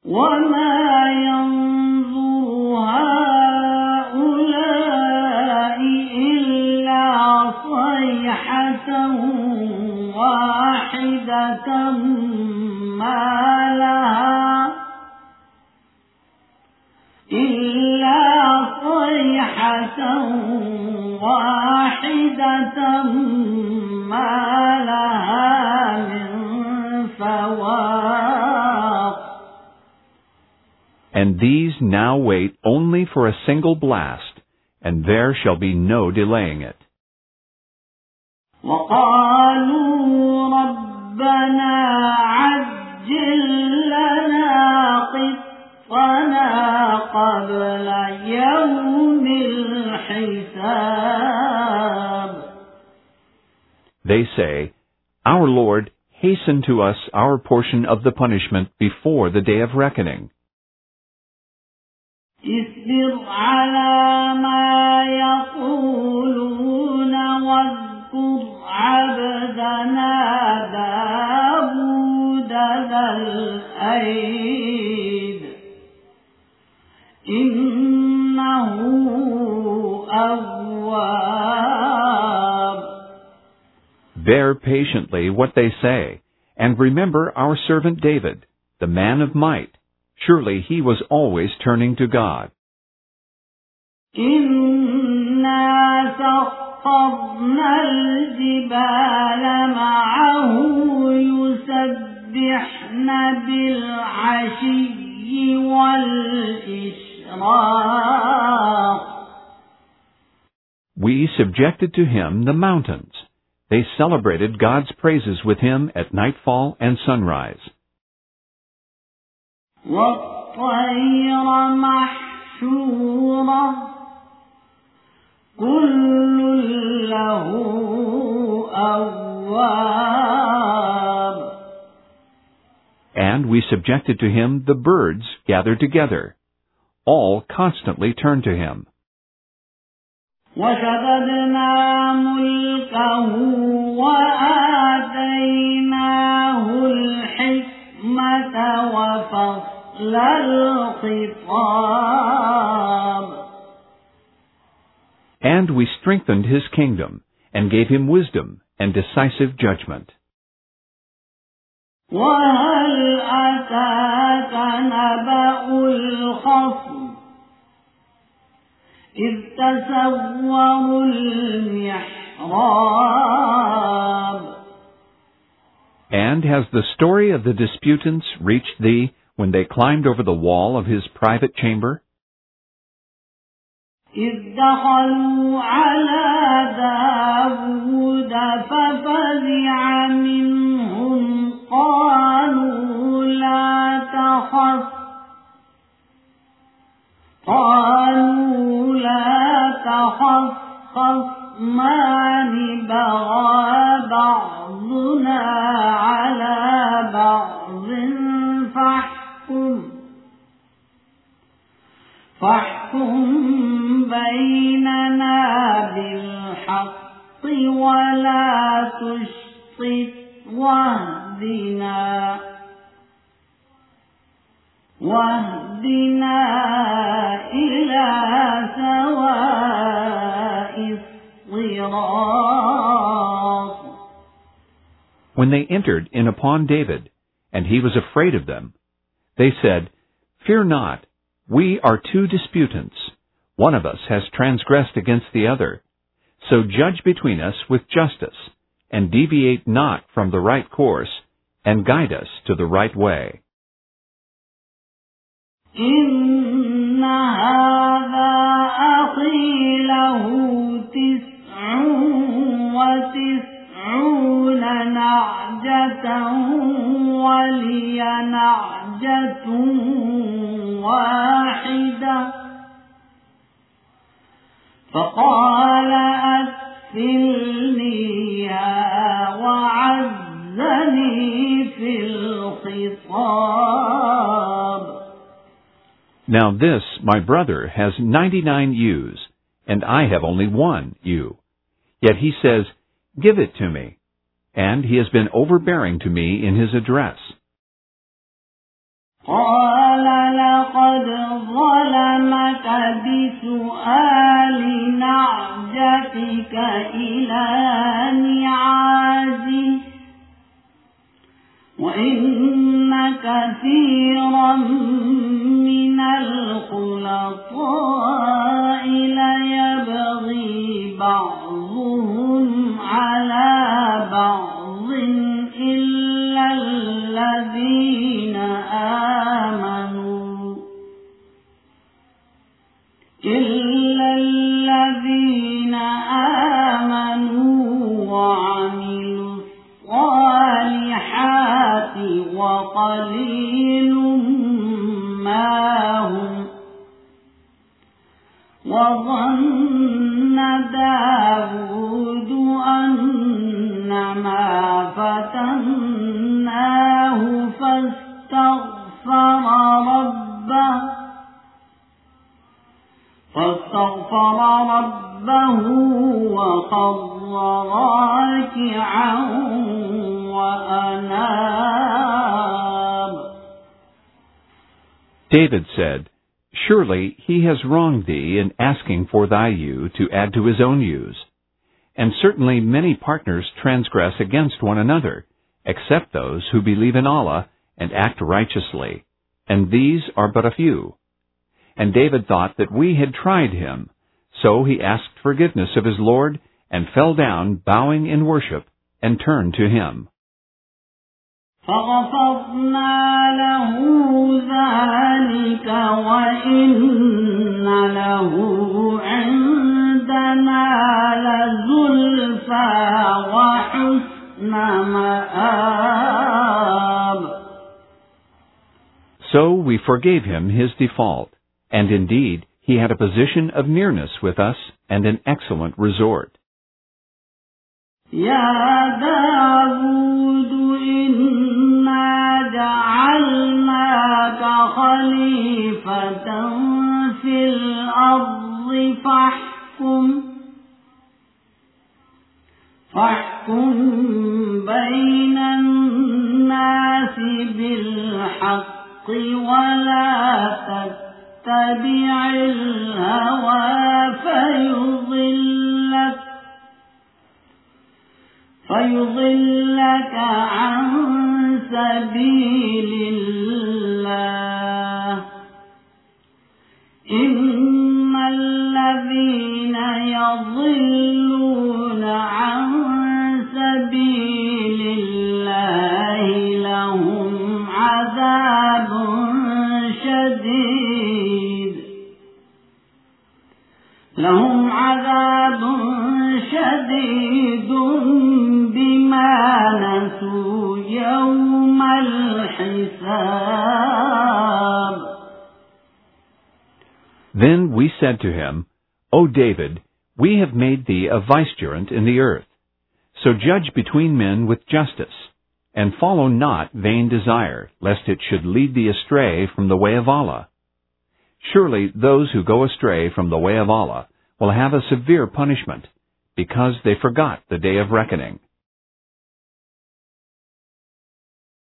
وما ينظر هؤلاء إلا صيحة واحدة ما لها من فواق. And these now wait only for a single blast, and there shall be no delaying it. وقالوا ربنا عجل لنا قطنا قبل يوم الحساب. They say, Our Lord, hasten to us our portion of the punishment before the day of reckoning. اصبر على ما يقولون واذكر عبدنا داود ذا الأيد إنه أواب. Bear patiently what they say, and remember our servant David, the man of might. Surely he was always turning to God. إنا سخرنا الجبال معه يسبحن بالعشي والإشراق. We subjected to him the mountains. They celebrated God's praises with him at nightfall and sunrise. والطير محشورة كل له أواب. And we subjected to him the birds gathered together. All constantly turn to him. وشددنا ملكه وآتيناه الحكمة وفصل الخطاب. And we strengthened his kingdom, and gave him wisdom and decisive judgment. وهل أتاك نبأ الخصم إذ تسوروا المحراب. And has the story of the disputants reached thee when they climbed over the wall of his private chamber? إذ دخلوا على داود ففزع منهم قالوا لا تخف خصمان بغى بعضنا على بعض فاحكم بيننا بالحق ولا تشطط واهدنا إلى سواء الصراط. When they entered in upon David, and he was afraid of them, they said, Fear not, we are two disputants. One of us has transgressed against the other. So judge between us with justice, and deviate not from the right course, and guide us to the right way. إن هذا أخي له 99 نعجة ولي نعجة واحدة فقال أكفلنيها وعزني في الخطاب. Now this, my brother, has 99 ewes, and I have only 1 ewe. Yet he says, Give it to me. And he has been overbearing to me in his address. قال لقد ظلمك بسؤال نعجتك إلى نعاجه وإن كثيرا من الخلطاء ليبغي بعضهم على بعض إلا الذين آمنوا وعملوا الصالحات وقليل ما هم وظن داود أنما فتناه فاستغفر ربه وخر راكعا وأناب. David said, Surely he has wronged thee in asking for thy ewe to add to his own ewes. And certainly many partners transgress against one another, except those who believe in Allah and act righteously, and these are but a few. And David thought that we had tried him, so he asked forgiveness of his Lord, and fell down bowing in worship, and turned to him. فغفرنا له ذلك وإن له عندنا لزلفى وحسن مآب. So we forgave him his default, and indeed he had a position of nearness with us and an excellent resort. يا داود إنا جعلناك خليفة في الأرض فاحكم بين الناس بالحق ولا تتبع الهوى فيضلك عن سبيل الله. إن الذين يضلون عن سبيل الله لهم عذاب شديد بما نسوا يوم الحساب. Then we said to him, O David, we have made thee a vicegerent in the earth. So judge between men with justice, and follow not vain desire, lest it should lead thee astray from the way of Allah. Surely those who go astray from the way of Allah will have a severe punishment, because they forgot the day of reckoning.